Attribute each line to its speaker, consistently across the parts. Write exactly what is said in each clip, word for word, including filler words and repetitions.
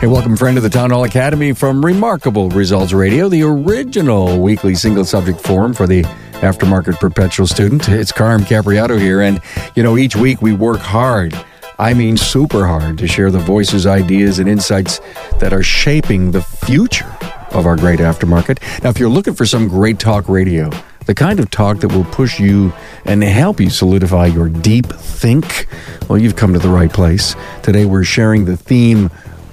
Speaker 1: Hey, welcome, friend, to the Town Hall Academy from Remarkable Results Radio, the original weekly single-subject forum for the aftermarket perpetual student. It's Carm Capriato here, and, you know, each week we work hard, I mean super hard, to share the voices, ideas, and insights that are shaping the future of our great aftermarket. Now, if you're looking for some great talk radio, the kind of talk that will push you and help you solidify your deep think, well, you've come to the right place. Today we're sharing the theme,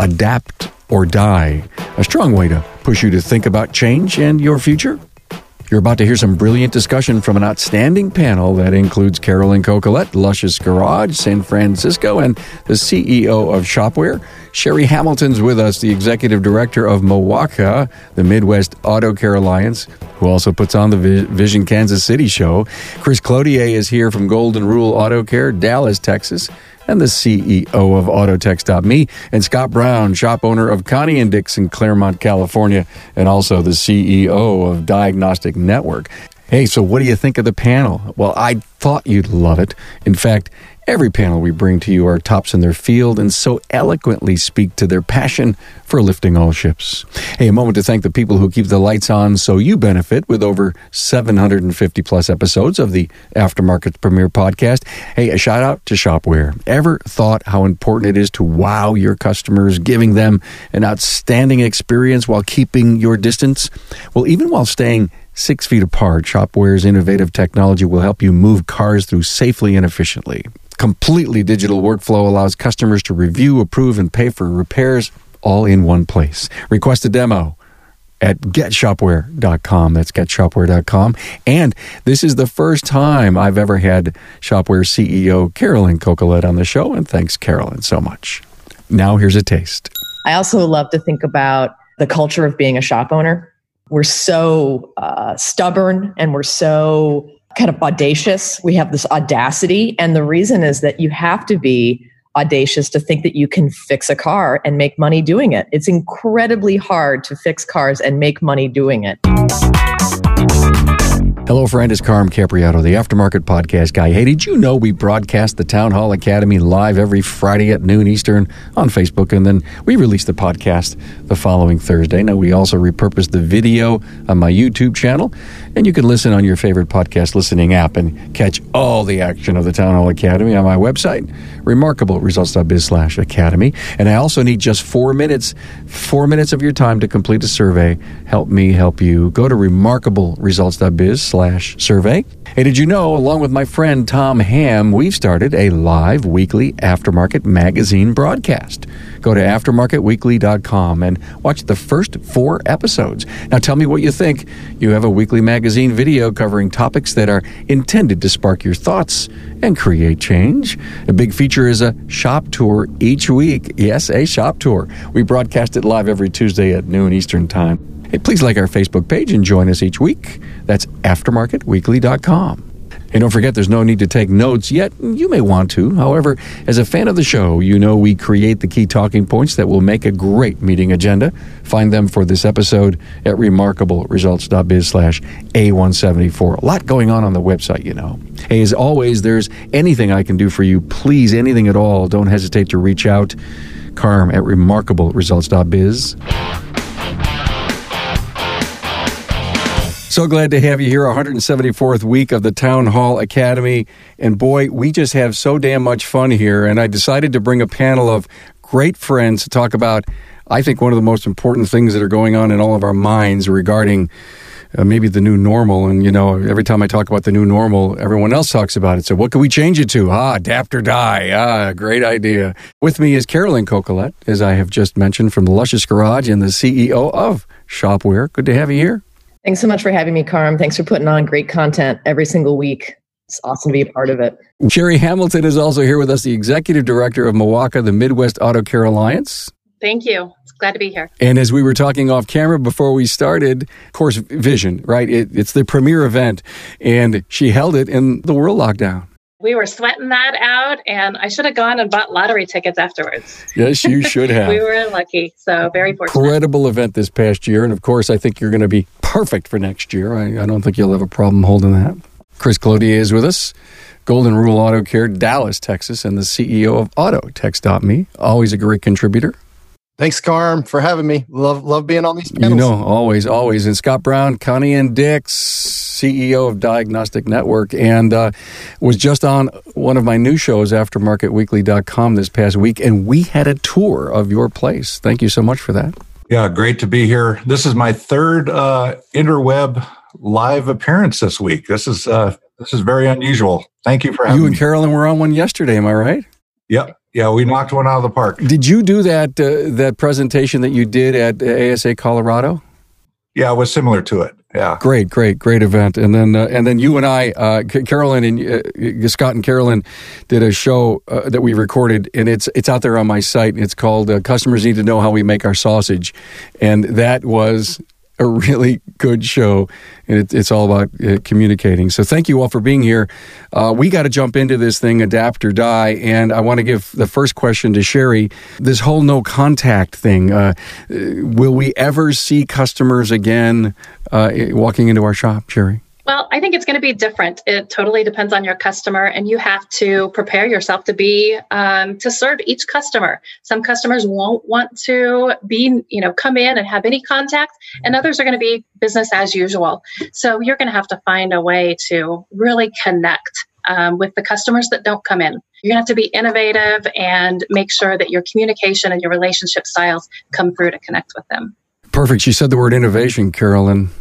Speaker 1: Adapt or Die, a strong way to push you to think about change and your future. You're about to hear some brilliant discussion from an outstanding panel that includes Carolyn Cocolette, Luscious Garage, San Francisco, and the C E O of Shopware. Sherry Hamilton's with us, the executive director of Mowaka, the Midwest Auto Care Alliance, who also puts on the Vision Kansas City show. Chris Clodier is here from Golden Rule Auto Care, Dallas, Texas, and the C E O of Autotex dot me, and Scott Brown, shop owner of Connie and Dixon, Claremont, California, and also the C E O of Diagnostic Network. Hey, so what do you think of the panel? Well, I thought you'd love it. In fact, every panel we bring to you are tops in their field and so eloquently speak to their passion for lifting all ships. Hey, a moment to thank the people who keep the lights on so you benefit with over seven hundred fifty plus episodes of the Aftermarket's premier podcast. Hey, a shout out to Shopware. Ever thought how important it is to wow your customers, giving them an outstanding experience while keeping your distance? Well, even while staying six feet apart, Shopware's innovative technology will help you move cars through safely and efficiently. Completely digital workflow allows customers to review, approve, and pay for repairs all in one place. Request a demo at get shopware dot com. That's get shopware dot com. And this is the first time I've ever had Shopware C E O Carolyn Cocolette on the show, and thanks, Carolyn, so much. Now here's a taste.
Speaker 2: I also love to think about the culture of being a shop owner. We're so uh, stubborn and we're so kind of audacious. We have this audacity. And the reason is that you have to be audacious to think that you can fix a car and make money doing it. It's incredibly hard to fix cars and make money doing it.
Speaker 1: Hello, friend. It's Carm Capriato, the Aftermarket Podcast guy. Hey, did you know we broadcast the Town Hall Academy live every Friday at noon Eastern on Facebook, and then we release the podcast the following Thursday? Now, we also repurpose the video on my YouTube channel, and you can listen on your favorite podcast listening app and catch all the action of the Town Hall Academy on my website, remarkable results dot biz slash academy. And I also need just four minutes, four minutes of your time to complete a survey. Help me help you. Go to remarkable results dot biz slash survey. Hey, did you know, along with my friend Tom Ham, we've started a live weekly Aftermarket magazine broadcast. Go to aftermarket weekly dot com and watch the first four episodes. Now tell me what you think. You have a weekly magazine video covering topics that are intended to spark your thoughts and create change. A big feature is a shop tour each week. Yes, a shop tour. We broadcast it live every Tuesday at noon Eastern Time. Hey, please like our Facebook page and join us each week. That's aftermarket weekly dot com. And don't forget, there's no need to take notes yet. You may want to. However, as a fan of the show, you know we create the key talking points that will make a great meeting agenda. Find them for this episode at remarkable results dot biz slash A one seventy-four. A lot going on on the website, you know. Hey, as always, there's anything I can do for you. Please, anything at all. Don't hesitate to reach out. Carm at remarkable results dot biz. So glad to have you here, one hundred seventy-fourth week of the Town Hall Academy. And boy, we just have so damn much fun here. And I decided to bring a panel of great friends to talk about, I think, one of the most important things that are going on in all of our minds regarding uh, maybe the new normal. And, you know, every time I talk about the new normal, everyone else talks about it. So what can we change it to? Ah, adapt or die. Ah, great idea. With me is Carolyn Cocolette, as I have just mentioned, from the Luscious Garage and the C E O of Shopware. Good to have you here.
Speaker 2: Thanks so much for having me, Carm. Thanks for putting on great content every single week. It's awesome to be a part of it.
Speaker 1: Sherry Hamilton is also here with us, the executive director of Mowaka, the Midwest Auto Care Alliance.
Speaker 3: Thank you. It's glad to be here.
Speaker 1: And as we were talking off camera before we started, of course, Vision, right? It, it's the premier event, and she held it in the world lockdown.
Speaker 3: We were sweating that out, and I should have gone and bought lottery tickets afterwards.
Speaker 1: Yes, you should have.
Speaker 3: We were lucky, so very fortunate.
Speaker 1: Incredible event this past year, and of course, I think you're going to be perfect for next year. I, I don't think you'll have a problem holding that. Chris Clodier is with us, Golden Rule Auto Care, Dallas, Texas, and the C E O of Autotex dot me. Always a great contributor.
Speaker 4: Thanks, Carm, for having me. Love love being on these panels.
Speaker 1: You know, always, always. And Scott Brown, Connie and Dix, C E O of Diagnostic Network, and uh, was just on one of my new shows, aftermarket weekly dot com, this past week, and we had a tour of your place. Thank you so much for that.
Speaker 5: Yeah, great to be here. This is my third uh, interweb live appearance this week. This is uh, this is very unusual. Thank you for having me.
Speaker 1: You and Carolyn were on one yesterday, am I right?
Speaker 5: Yep. Yeah, we knocked one out of the park.
Speaker 1: Did you do that uh, that presentation that you did at A S A Colorado?
Speaker 5: Yeah, it was similar to it. Yeah,
Speaker 1: great, great, great event. And then uh, and then you and I, uh, Carolyn and uh, Scott and Carolyn, did a show uh, that we recorded, and it's it's out there on my site. It's called uh, "Customers Need to Know How We Make Our Sausage," and that was a really good show, and it, it's all about uh, communicating. So thank you all for being here. Uh, we got to jump into this thing, adapt or die, and I want to give the first question to Sherry. This whole no contact thing, uh, will we ever see customers again uh, walking into our shop, Sherry?
Speaker 3: Well, I think it's going to be different. It totally depends on your customer, and you have to prepare yourself to be um, to serve each customer. Some customers won't want to be, you know, come in and have any contact, and others are going to be business as usual. So you're going to have to find a way to really connect um, with the customers that don't come in. You're going to have to be innovative and make sure that your communication and your relationship styles come through to connect with them.
Speaker 1: Perfect. You said the word innovation, Carolyn.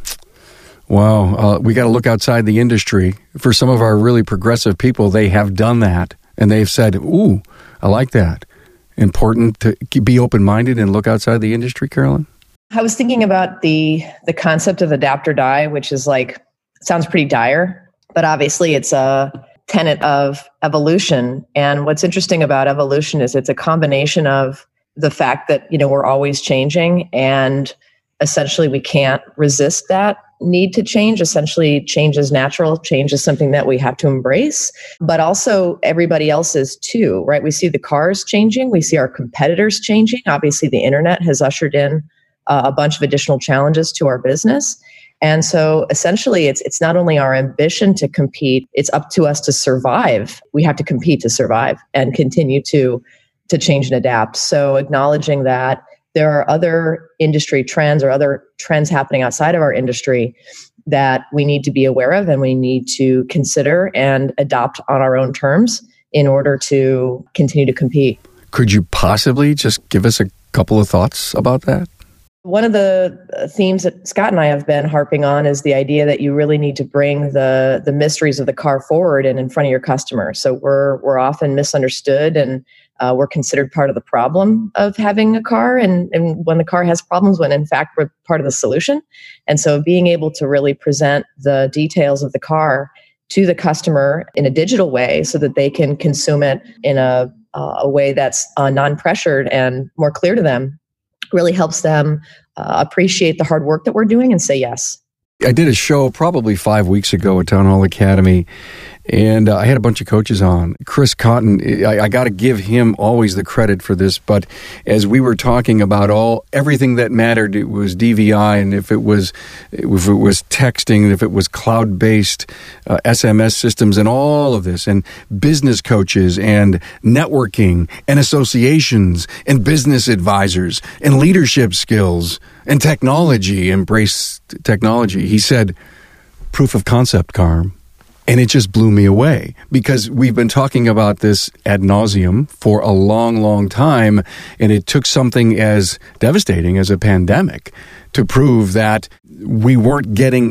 Speaker 1: Wow. Uh, we got to look outside the industry. For some of our really progressive people, they have done that, and they've said, ooh, I like that. Important to be open-minded and look outside the industry, Carolyn?
Speaker 2: I was thinking about the the concept of adapt or die, which is like, sounds pretty dire, but obviously it's a tenet of evolution. And what's interesting about evolution is it's a combination of the fact that, you know, we're always changing, and essentially we can't resist that need to change. Essentially, change is natural. Change is something that we have to embrace, but also everybody else is too, right? We see the cars changing. We see our competitors changing. Obviously, the internet has ushered in uh, a bunch of additional challenges to our business. And so essentially, it's it's not only our ambition to compete, it's up to us to survive. We have to compete to survive and continue to, to change and adapt. So acknowledging that there are other industry trends or other trends happening outside of our industry that we need to be aware of and we need to consider and adopt on our own terms in order to continue to compete.
Speaker 1: Could you possibly just give us a couple of thoughts about that?
Speaker 2: One of the themes that Scott and I have been harping on is the idea that you really need to bring the the mysteries of the car forward and in front of your customer. So we're we're often misunderstood, and uh, we're considered part of the problem of having a car. And, and when the car has problems, when in fact we're part of the solution. And so being able to really present the details of the car to the customer in a digital way so that they can consume it in a uh, a way that's uh, non-pressured and more clear to them really helps them uh, appreciate the hard work that we're doing and say yes.
Speaker 1: I did a show probably five weeks ago at Town Hall Academy, and uh, I had a bunch of coaches on. Chris Cotton, I, I got to give him always the credit for this, but as we were talking about all everything that mattered, it was D V I, and if it was if it was texting, and if it was cloud-based uh, S M S systems, and all of this, and business coaches, and networking, and associations, and business advisors, and leadership skills, and technology, embrace technology. He said, proof of concept, Carm. And it just blew me away because we've been talking about this ad nauseum for a long, long time. And it took something as devastating as a pandemic to prove that we weren't getting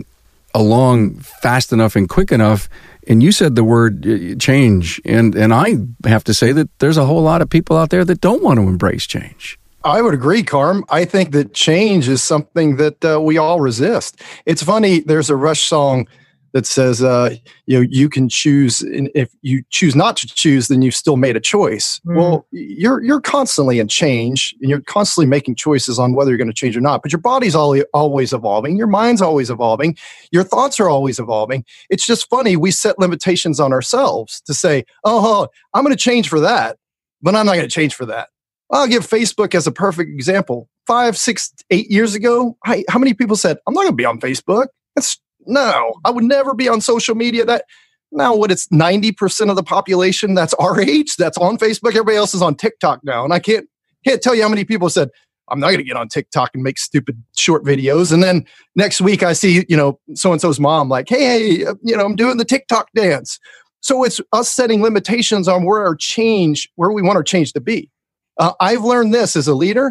Speaker 1: along fast enough and quick enough. And you said the word change. And, and I have to say that there's a whole lot of people out there that don't want to embrace change.
Speaker 4: I would agree, Carm. I think that change is something that uh, we all resist. It's funny, there's a Rush song that says, uh, you know, you can choose, and if you choose not to choose, then you've still made a choice. Mm. Well, you're you're constantly in change, and you're constantly making choices on whether you're going to change or not. But your body's always, always evolving. Your mind's always evolving. Your thoughts are always evolving. It's just funny, we set limitations on ourselves to say, oh, I'm going to change for that, but I'm not going to change for that. I'll give Facebook as a perfect example. Five, six, eight years ago, I, how many people said, I'm not going to be on Facebook? That's no, I would never be on social media. That now what it's ninety percent of the population that's our age, that's on Facebook. Everybody else is on TikTok now. And I can't can't tell you how many people said, I'm not going to get on TikTok and make stupid short videos. And then next week I see, you know, so-and-so's mom like, hey, hey, you know, I'm doing the TikTok dance. So it's us setting limitations on where our change, where we want our change to be. Uh, I've learned this as a leader.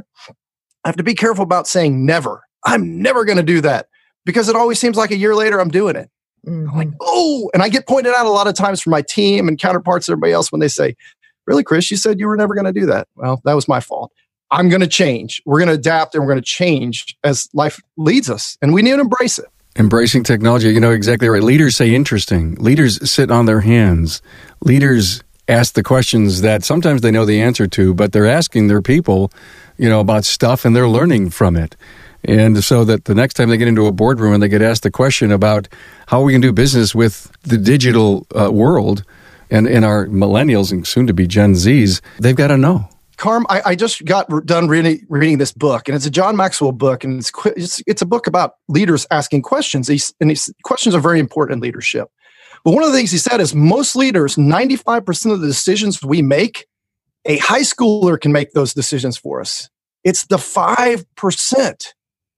Speaker 4: I have to be careful about saying never. I'm never going to do that, because it always seems like a year later I'm doing it. Mm-hmm. I'm like, oh, and I get pointed out a lot of times from my team and counterparts, everybody else, when they say, really, Chris, you said you were never going to do that. Well, that was my fault. I'm going to change. We're going to adapt and we're going to change as life leads us. And we need to embrace it.
Speaker 1: Embracing technology. You know, exactly right. Leaders say interesting. Leaders sit on their hands. Leaders ask the questions that sometimes they know the answer to, but they're asking their people, you know, about stuff and they're learning from it. And so that the next time they get into a boardroom and they get asked the question about how we can do business with the digital uh, world and in our millennials and soon to be Gen Zs, they've got to know.
Speaker 4: Carm, I, I just got done reading, reading this book, and it's a John Maxwell book, and it's it's, it's a book about leaders asking questions. These, and these questions are very important in leadership. But one of the things he said is most leaders, ninety-five percent of the decisions we make, a high schooler can make those decisions for us. It's the five percent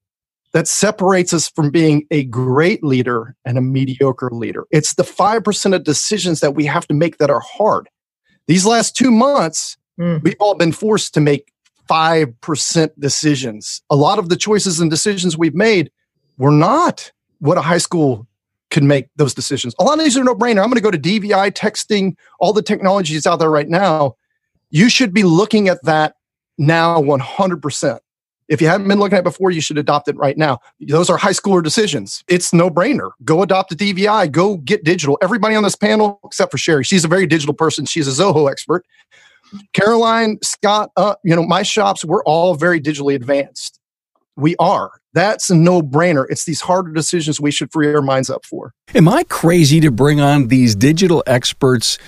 Speaker 4: that separates us from being a great leader and a mediocre leader. It's the five percent of decisions that we have to make that are hard. These last two months, mm. we've all been forced to make five percent decisions. A lot of the choices and decisions we've made were not what a high school could make those decisions. A lot of these are no-brainer. I'm going to go to D V I, texting, all the technologies out there right now. You should be looking at that now one hundred percent. If you haven't been looking at it before, you should adopt it right now. Those are high schooler decisions. It's no-brainer. Go adopt a D V I. Go get digital. Everybody on this panel, except for Sherry, she's a very digital person. She's a Zoho expert. Caroline, Scott, uh, you know, my shops, we're all very digitally advanced. We are. That's a no-brainer. It's these harder decisions we should free our minds up for.
Speaker 1: Am I crazy to bring on these digital experts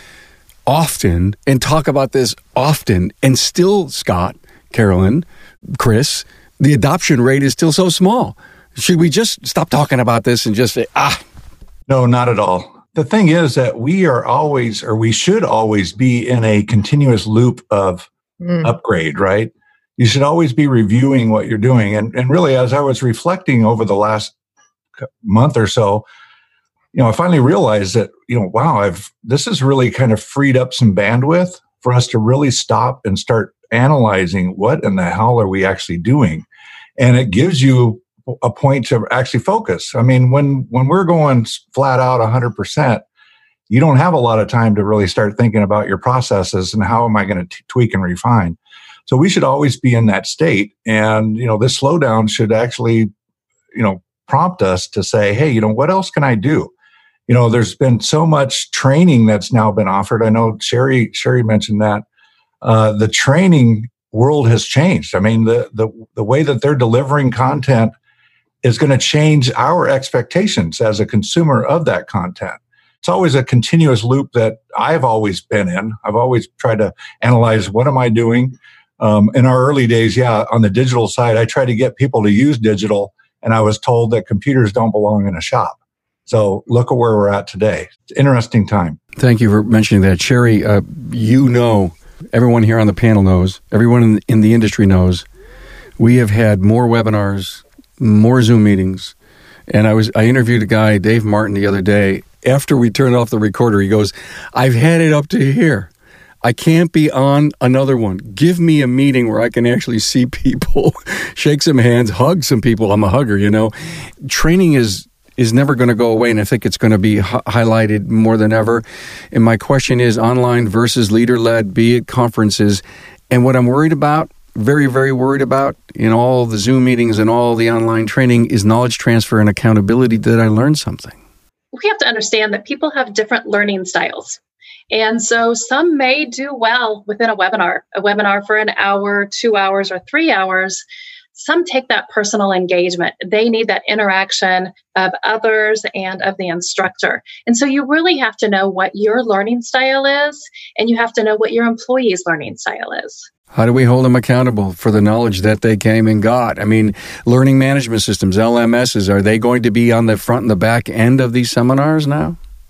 Speaker 1: often and talk about this often, and still, Scott, Carolyn, Chris, the adoption rate is still so small? Should we just stop talking about this and just say, ah?
Speaker 5: No, not at all. The thing is that we are always, or we should always be in a continuous loop of mm. upgrade, right? You should always be reviewing what you're doing. And, and really, as I was reflecting over the last month or so, you know, I finally realized that, you know, wow, I've, this has really kind of freed up some bandwidth for us to really stop and start analyzing what in the hell are we actually doing. And it gives you a point to actually focus. I mean, when, when we're going flat out one hundred percent, you don't have a lot of time to really start thinking about your processes and how am I going to tweak and refine. So we should always be in that state. And, you know, this slowdown should actually, you know, prompt us to say, hey, you know, what else can I do? You know, there's been so much training that's now been offered. I know Sherry, Sherry mentioned that. Uh, the training world has changed. I mean, the, the, the way that they're delivering content is going to change our expectations as a consumer of that content. It's always a continuous loop that I've always been in. I've always tried to analyze, what am I doing? Um, in our early days, yeah, on the digital side, I tried to get people to use digital, and I was told that computers don't belong in a shop. So look at where we're at today. It's an interesting time.
Speaker 1: Thank you for mentioning that. Sherry, uh, you know, everyone here on the panel knows, everyone in, in the industry knows, we have had more webinars, more Zoom meetings. And I was I interviewed a guy, Dave Martin, the other day. After we turned off the recorder, he goes, I've had it up to here. I can't be on another one. Give me a meeting where I can actually see people, shake some hands, hug some people. I'm a hugger, you know. Training is is never going to go away, and I think it's going to be hi- highlighted more than ever. And my question is online versus leader-led, be it conferences. And what I'm worried about, very, very worried about in all the Zoom meetings and all the online training is knowledge transfer and accountability. Did I learn something?
Speaker 3: We have to understand that people have different learning styles. And so some may do well within a webinar, a webinar for an hour, two hours, or three hours. Some take that personal engagement. They need that interaction of others and of the instructor. And so you really have to know what your learning style is, and you have to know what your employee's learning style is.
Speaker 1: How do we hold them accountable for the knowledge that they came and got? I mean, learning management systems, L M Ss, are they going to be on the front and the back end of these seminars now?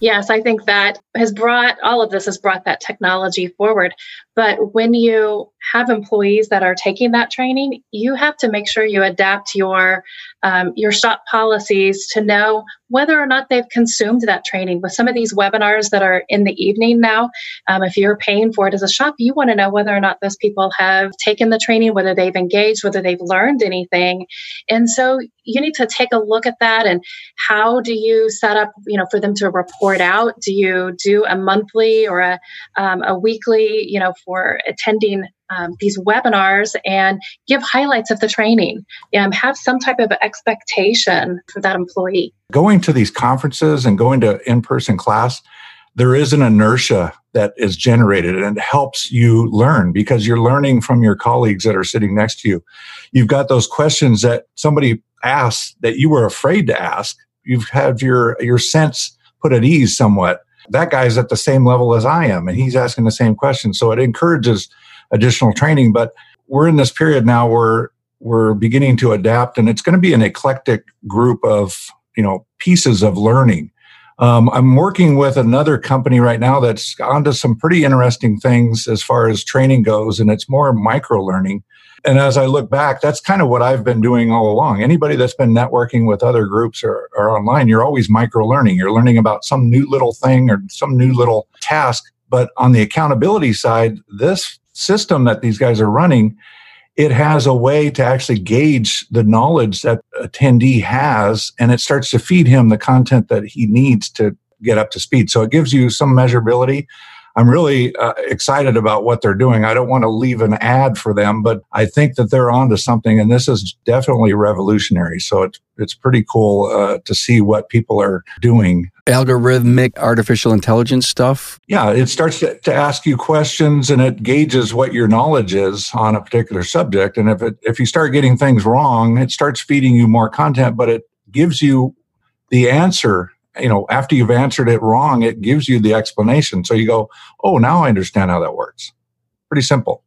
Speaker 3: Yes, I think that has brought, all of this has brought that technology forward. But when you have employees that are taking that training, you have to make sure you adapt your um, your shop policies to know whether or not they've consumed that training. With some of these webinars that are in the evening now, um, if you're paying for it as a shop, you want to know whether or not those people have taken the training, whether they've engaged, whether they've learned anything. And so you need to take a look at that. And how do you set up, you know, for them to report out? Do you do a monthly or a, um, a weekly, you know, for attending um, these webinars, and give highlights of the training? Um, have some type of expectation for that employee.
Speaker 5: Going to these conferences and going to in-person class, there is an inertia that is generated, and it helps you learn because you're learning from your colleagues that are sitting next to you. You've got those questions that somebody asked that you were afraid to ask. You've had your, your sense put at ease somewhat. That guy's at the same level as I am, and he's asking the same question. So it encourages additional training. But we're in this period now where we're beginning to adapt, and it's going to be an eclectic group of, you know, pieces of learning. Um, I'm working with another company right now that's onto some pretty interesting things as far as training goes, and it's more micro learning. And as I look back, that's kind of what I've been doing all along. Anybody that's been networking with other groups or, or online, you're always micro learning. You're learning about some new little thing or some new little task. But on the accountability side, this system that these guys are running, it has a way to actually gauge the knowledge that attendee has, and it starts to feed him the content that he needs to get up to speed. So it gives you some measurability. I'm really uh, excited about what they're doing. I don't want to leave an ad for them, but I think that they're onto something, and this is definitely revolutionary. So it's it's pretty cool uh, to see what people are doing.
Speaker 1: Algorithmic artificial intelligence stuff?
Speaker 5: Yeah, it starts to, to ask you questions, and it gauges what your knowledge is on a particular subject. And if it, if you start getting things wrong, it starts feeding you more content, but it gives you the answer. You know, after you've answered it wrong, it gives you the explanation. So you go, oh, now I understand how that works. Pretty simple.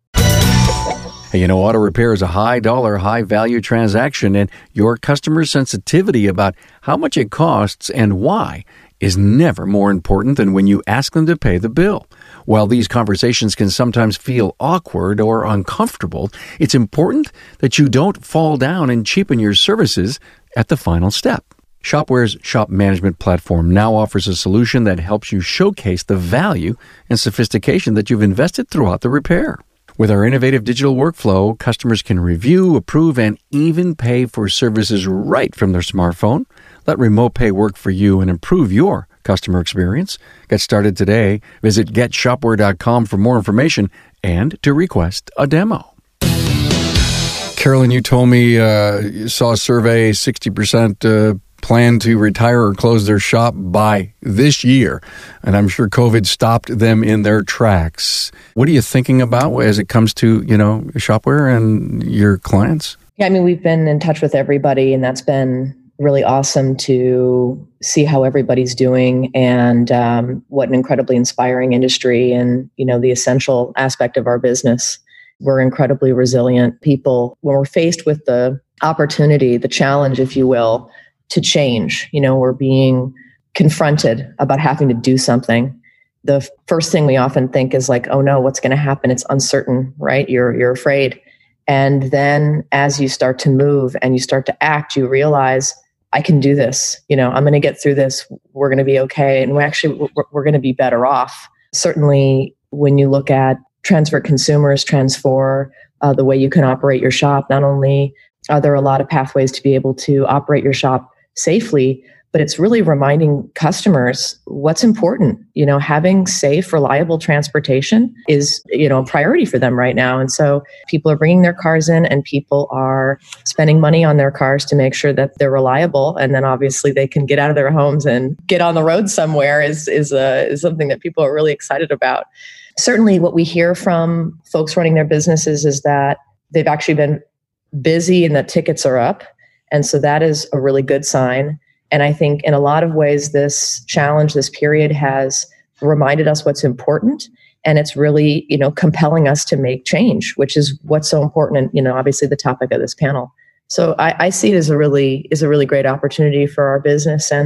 Speaker 1: Hey, you know, auto repair is a high dollar, high value transaction, and your customer sensitivity about how much it costs and why is never more important than when you ask them to pay the bill. While these conversations can sometimes feel awkward or uncomfortable, it's important that you don't fall down and cheapen your services at the final step. Shopware's shop management platform now offers a solution that helps you showcase the value and sophistication that you've invested throughout the repair. With our innovative digital workflow, customers can review, approve, and even pay for services right from their smartphone. Let remote pay work for you and improve your customer experience. Get started today. Visit get shopware dot com for more information and to request a demo. Carolyn, you told me uh, you saw a survey, sixty percent uh, plan to retire or close their shop by this year. And I'm sure COVID stopped them in their tracks. What are you thinking about as it comes to, you know, Shopware and your clients?
Speaker 2: Yeah, I mean, we've been in touch with everybody, and that's been really awesome to see how everybody's doing, and um, what an incredibly inspiring industry, and, you know, the essential aspect of our business. We're incredibly resilient people. When we're faced with the opportunity, the challenge, if you will, to change, you know, we're being confronted about having to do something. The first thing we often think is like, oh no, what's going to happen? It's uncertain, right? You're, you're afraid. And then as you start to move and you start to act, you realize, I can do this. You know, I'm going to get through this. We're going to be okay. And we're actually, we're, we're going to be better off. Certainly when you look at Trends for Consumers, Trends for uh, the way you can operate your shop, not only are there a lot of pathways to be able to operate your shop safely, but it's really reminding customers what's important. You know, having safe, reliable transportation is, you know, a priority for them right now. And so people are bringing their cars in, and people are spending money on their cars to make sure that they're reliable. And then obviously they can get out of their homes and get on the road somewhere is, is, a, is something that people are really excited about. Certainly what we hear from folks running their businesses is that they've actually been busy and that tickets are up. And so that is a really good sign. And I think in a lot of ways, this challenge, this period has reminded us what's important. And it's really, you know, compelling us to make change, which is what's so important. And, you know, obviously the topic of this panel. So I, I see it as a really, is a really great opportunity for our business. And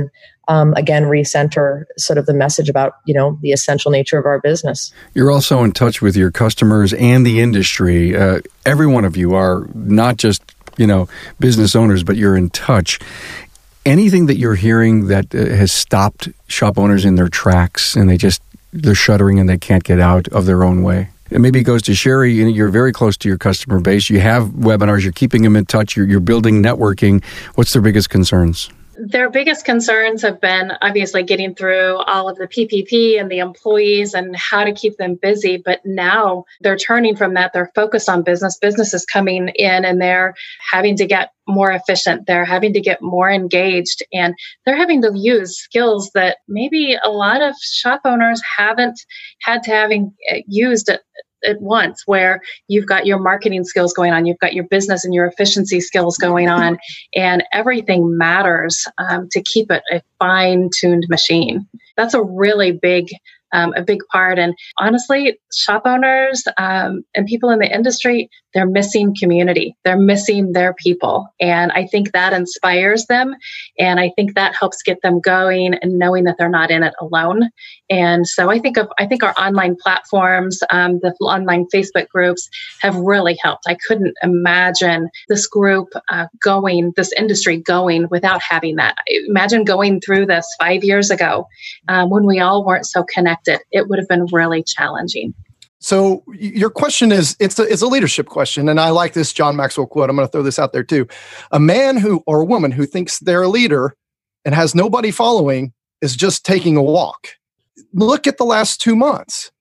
Speaker 2: um, again, recenter sort of the message about, you know, the essential nature of our business.
Speaker 1: You're also in touch with your customers and the industry. Uh, every one of you are not just, you know, business owners, but you're in touch. Anything that you're hearing that uh, has stopped shop owners in their tracks and they just, they're shuddering and they can't get out of their own way? It maybe goes to Sherry. You're very close to your customer base. You have webinars. You're keeping them in touch. You're, you're building networking. What's their biggest concerns?
Speaker 3: Their biggest concerns have been obviously getting through all of the P P P and the employees and how to keep them busy. But now they're turning from that. They're focused on business. Business is coming in and they're having to get more efficient. They're having to get more engaged, and they're having to use skills that maybe a lot of shop owners haven't had to having used at at once, where you've got your marketing skills going on, you've got your business and your efficiency skills going on, and everything matters um, to keep it a fine-tuned machine. That's a really big, um, a big part. And honestly, shop owners um, and people in the industry, they're missing community. They're missing their people. And I think that inspires them. And I think that helps get them going and knowing that they're not in it alone. And so I think of, I think our online platforms, um, the online Facebook groups have really helped. I couldn't imagine this group uh, going, this industry going without having that. Imagine going through this five years ago um, when we all weren't so connected. It would have been really challenging.
Speaker 4: So your question is, it's a, it's a leadership question. And I like this John Maxwell quote. I'm going to throw this out there too. A man who, or a woman who thinks they're a leader and has nobody following is just taking a walk. Look at the last two months.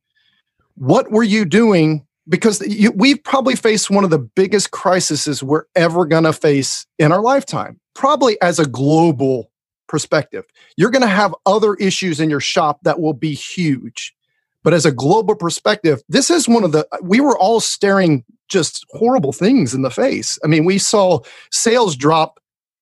Speaker 4: What were you doing? Because you, we've probably faced one of the biggest crises we're ever going to face in our lifetime, probably as a global perspective. You're going to have other issues in your shop that will be huge. But as a global perspective, this is one of the, we were all staring just horrible things in the face. I mean, we saw sales drop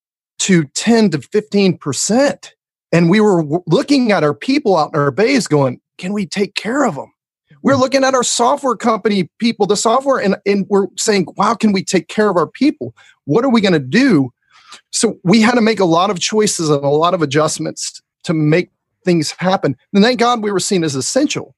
Speaker 4: to ten to fifteen percent. And we were looking at our people out in our bays going, can we take care of them? We're looking at our software company people, the software, and, and we're saying, wow, can we take care of our people? What are we going to do? So we had to make a lot of choices and a lot of adjustments to make things happen. And thank God we were seen as essential.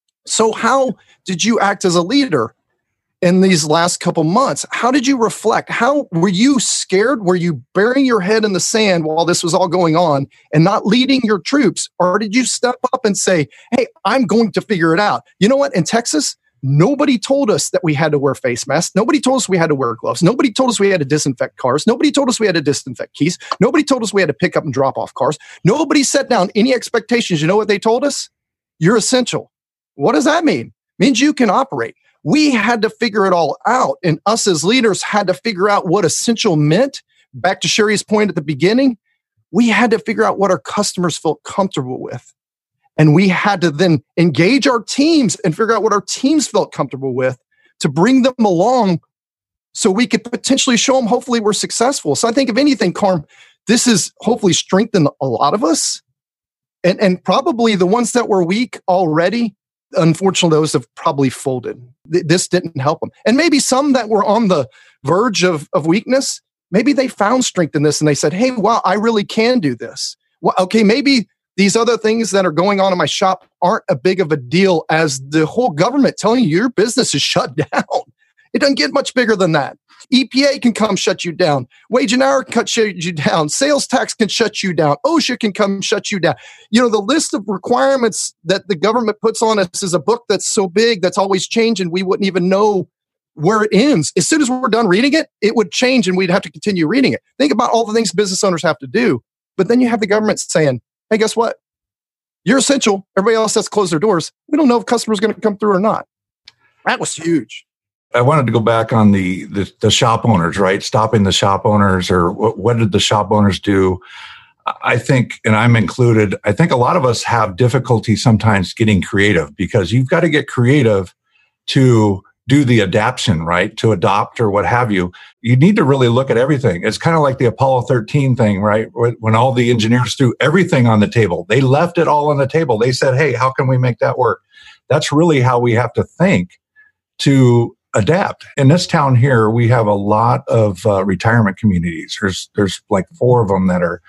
Speaker 4: So how did you act as a leader in these last couple months? How did you reflect? How were you scared? Were you burying your head in the sand while this was all going on and not leading your troops? Or did you step up and say, hey, I'm going to figure it out? You know what? In Texas, nobody told us that we had to wear face masks. Nobody told us we had to wear gloves. Nobody told us we had to disinfect cars. Nobody told us we had to disinfect keys. Nobody told us we had to pick up and drop off cars. Nobody set down any expectations. You know what they told us? You're essential. What does that mean? It means you can operate. We had to figure it all out. And us as leaders had to figure out what essential meant. Back to Sherry's point at the beginning, we had to figure out what our customers felt comfortable with. And we had to then engage our teams and figure out what our teams felt comfortable with to bring them along so we could potentially show them, hopefully we're successful. So I think if anything, Carm, this has hopefully strengthened a lot of us. And, and probably the ones that were weak already, unfortunately, those have probably folded. This didn't help them. And maybe some that were on the verge of, of weakness, maybe they found strength in this and they said, hey, wow, I really can do this. Well, okay, maybe these other things that are going on in my shop aren't a big of a deal as the whole government telling you your business is shut down. It doesn't get much bigger than that. E P A can come shut you down. Wage and hour can shut you down. Sales tax can shut you down. OSHA can come shut you down. You know, the list of requirements that the government puts on us is a book that's so big, that's always changing. We wouldn't even know where it ends. As soon as we're done reading it, it would change and we'd have to continue reading it. Think about all the things business owners have to do. But then you have the government saying, hey, guess what? You're essential. Everybody else has to close their doors. We don't know if customers are going to come through or not. That was huge.
Speaker 5: I wanted to go back on the, the the shop owners, right? Stopping the shop owners, or what, what did the shop owners do? I think, and I'm included, I think a lot of us have difficulty sometimes getting creative because you've got to get creative to do the adaptation, right? To adopt or what have you. You need to really look at everything. It's kind of like the Apollo thirteen thing, right? When all the engineers threw everything on the table, they left it all on the table. They said, hey, how can we make that work? That's really how we have to think to adapt. In this town here, we have a lot of uh, retirement communities. There's there's like four of them that are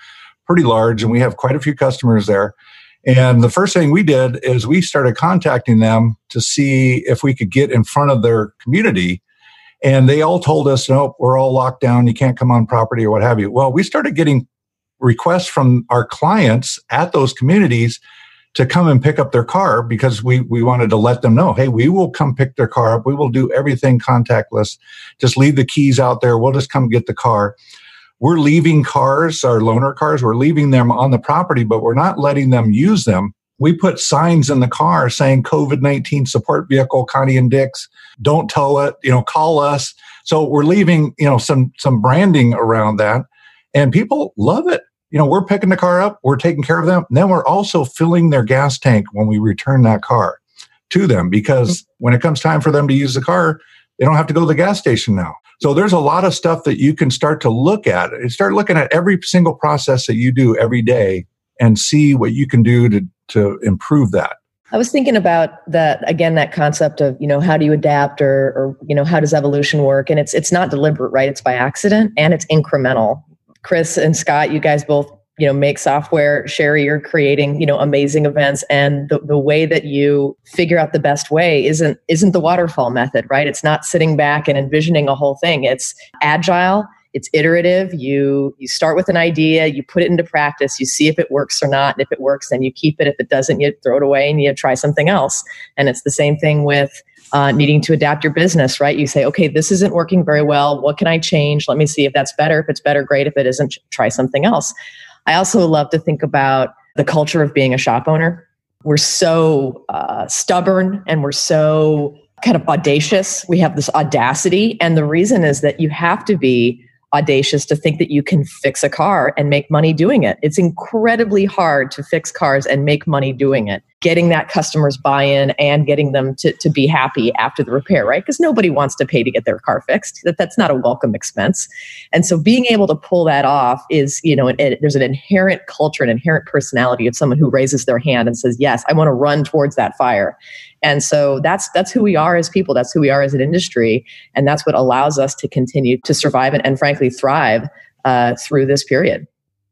Speaker 5: pretty large, and we have quite a few customers there. And the first thing we did is we started contacting them to see if we could get in front of their community. And they all told us, nope, we're all locked down. You can't come on property or what have you. Well, we started getting requests from our clients at those communities to come and pick up their car because we, we wanted to let them know, hey, we will come pick their car up. We will do everything contactless. Just leave the keys out there. We'll just come get the car. We're leaving cars, our loaner cars, we're leaving them on the property, but we're not letting them use them. We put signs in the car saying COVID nineteen support vehicle, Connie and Dick's, don't tow it, you know, call us. So we're leaving, you know, some, some branding around that, and people love it. You know, we're picking the car up, we're taking care of them. And then we're also filling their gas tank when we return that car to them, because when it comes time for them to use the car, they don't have to go to the gas station now. So there's a lot of stuff that you can start to look at and start looking at every single process that you do every day and see what you can do to, to improve that.
Speaker 2: I was thinking about that, again, that concept of, you know, how do you adapt or, or, you know, how does evolution work? And it's, it's not deliberate, right? It's by accident and it's incremental. Chris and Scott, you guys both, you know, make software. Sherry, you're creating, you know, amazing events. And the, the way that you figure out the best way isn't, isn't the waterfall method, right? It's not sitting back and envisioning a whole thing. It's agile. It's iterative. You, you start with an idea, you put it into practice, you see if it works or not. And if it works, then you keep it. If it doesn't, you throw it away and you try something else. And it's the same thing with Uh, needing to adapt your business, right? You say, okay, this isn't working very well. What can I change? Let me see if that's better. If it's better, great. If it isn't, try something else. I also love to think about the culture of being a shop owner. We're so uh, stubborn and we're so kind of audacious. We have this audacity. And the reason is that you have to be audacious to think that you can fix a car and make money doing it. It's incredibly hard to fix cars and make money doing it. Getting that customer's buy-in and getting them to, to be happy after the repair, right? Because nobody wants to pay to get their car fixed. That, that's not a welcome expense. And so being able to pull that off is, you know, it, it, there's an inherent culture, an inherent personality of someone who raises their hand and says, yes, I want to run towards that fire. And so that's that's who we are as people. That's who we are as an industry. And that's what allows us to continue to survive and, and frankly, thrive uh, through this period.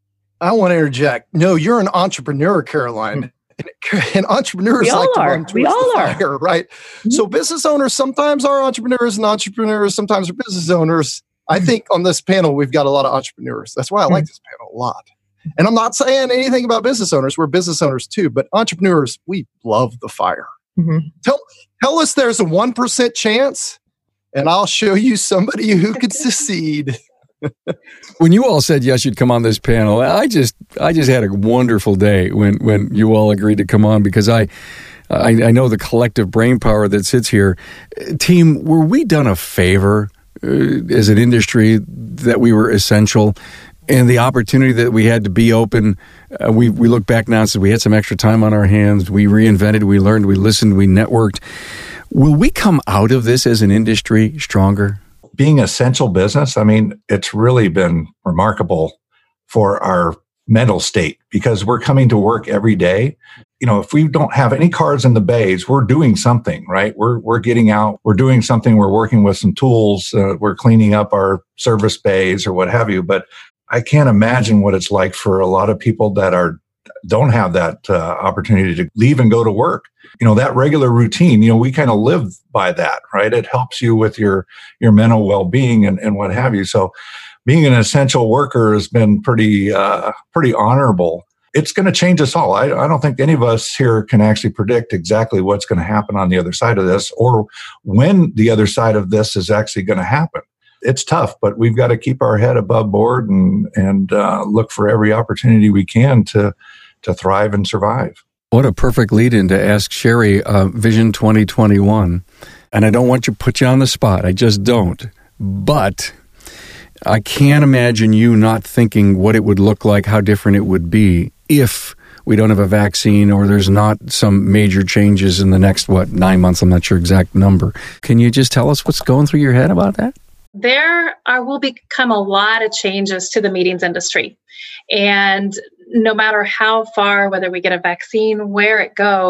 Speaker 4: I want to interject. No, you're an entrepreneur, Caroline. And entrepreneurs
Speaker 2: we
Speaker 4: like to
Speaker 2: are.
Speaker 4: run towards
Speaker 2: we all
Speaker 4: the
Speaker 2: are.
Speaker 4: fire, right? Mm-hmm. So business owners sometimes are entrepreneurs, and entrepreneurs sometimes are business owners. I think on this panel, we've got a lot of entrepreneurs. That's why I like this panel a lot. And I'm not saying anything about business owners. We're business owners too, but entrepreneurs, we love the fire. Mm-hmm. Tell, tell us there's a one percent chance, and I'll show you somebody who could succeed.
Speaker 1: When you all said yes, you'd come on this panel, I just I just had a wonderful day when, when you all agreed to come on, because I, I I know the collective brain power that sits here. Team, were we done a favor uh, as an industry that we were essential? And the opportunity that we had to be open, uh, we we look back now and said we had some extra time on our hands. We reinvented, we learned, we listened, we networked. Will we come out of this as an industry stronger?
Speaker 5: Being essential business, I mean, it's really been remarkable for our mental state, because we're coming to work every day. You know, if we don't have any cars in the bays, we're doing something, right? We're we're getting out, we're doing something, we're working with some tools, uh, we're cleaning up our service bays or what have you. But I can't imagine what it's like for a lot of people that are don't have that uh, opportunity to leave and go to work. You know, that regular routine, you know, we kind of live by that, right? It helps you with your, your mental well-being and, and what have you. So being an essential worker has been pretty, uh, pretty honorable. It's going to change us all. I, I don't think any of us here can actually predict exactly what's going to happen on the other side of this, or when the other side of this is actually going to happen. It's tough, but we've got to keep our head above board and, and uh, look for every opportunity we can to, to thrive and survive.
Speaker 1: What a perfect lead-in to ask Sherry, uh, Vision twenty twenty-one. And I don't want to put you on the spot. I just don't. But I can't imagine you not thinking what it would look like, how different it would be if we don't have a vaccine or there's not some major changes in the next, what, nine months? I'm not sure exact number. Can you just tell us what's going through your head about that?
Speaker 3: There are, will become a lot of changes to the meetings industry. And no matter how far, whether we get a vaccine, where it goes,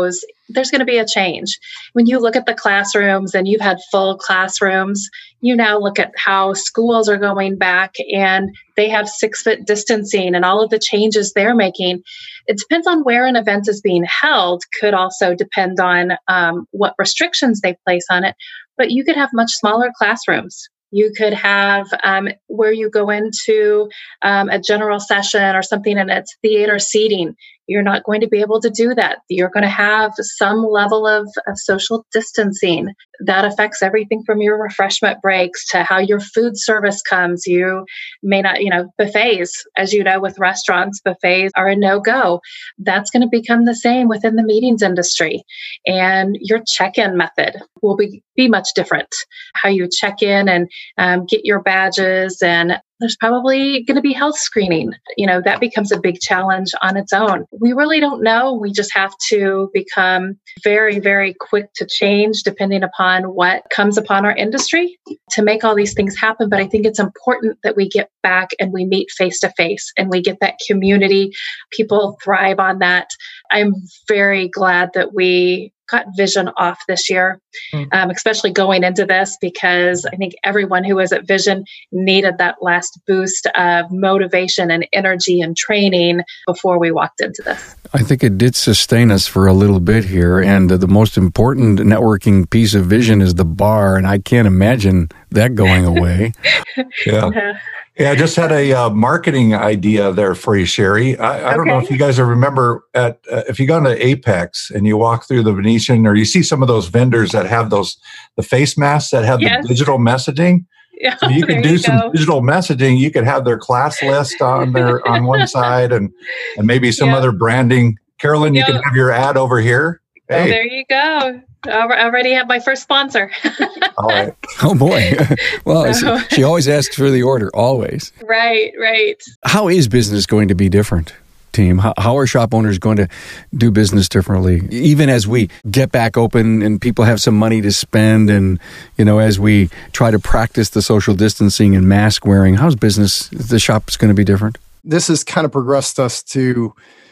Speaker 3: there's going to be a change. When you look at the classrooms and you've had full classrooms, you now look at how schools are going back and they have six foot distancing and all of the changes they're making. It depends on where an event is being held, could also depend on um, what restrictions they place on it. But you could have much smaller classrooms. You could have um, where you go into um, a general session or something and it's theater seating. You're not going to be able to do that. You're going to have some level of, of social distancing. That affects everything from your refreshment breaks to how your food service comes. You may not, you know, buffets, as you know, with restaurants, buffets are a no-go. That's going to become the same within the meetings industry. And your check-in method will be, be much different. How you check in and um, get your badges, and there's probably going to be health screening. You know, that becomes a big challenge on its own. We really don't know. We just have to become very, very quick to change depending upon what comes upon our industry to make all these things happen. But I think it's important that we get back and we meet face to face and we get that community. People thrive on that. I'm very glad that we got Vision off this year, um, especially going into this, because I think everyone who was at Vision needed that last boost of motivation and energy and training before we walked into this.
Speaker 1: I think it did sustain us for a little bit here. And the most important networking piece of Vision is the bar. And I can't imagine that going away.
Speaker 5: Yeah. Yeah, I just had a uh, marketing idea there for you, Sherry. I, I okay. don't know if you guys remember, at uh, if you go to Apex and you walk through the Venetian, or you see some of those vendors that have those, the face masks that have yes. the digital messaging. Yeah, so you could do you some go. digital messaging. You could have their class list on their on one side and, and maybe some yep. other branding. Carolyn, yep. you can have your ad over here. Hey.
Speaker 3: Oh, there you go. I already have my first sponsor.
Speaker 5: All right.
Speaker 1: Oh, boy. Well, so. she always asks for the order, always.
Speaker 3: Right, right.
Speaker 1: How is business going to be different, team? How, how are shop owners going to do business differently? Even as we get back open and people have some money to spend, and, you know, as we try to practice the social distancing and mask wearing, how's business, the shop's going to be different?
Speaker 4: This has kind of progressed us to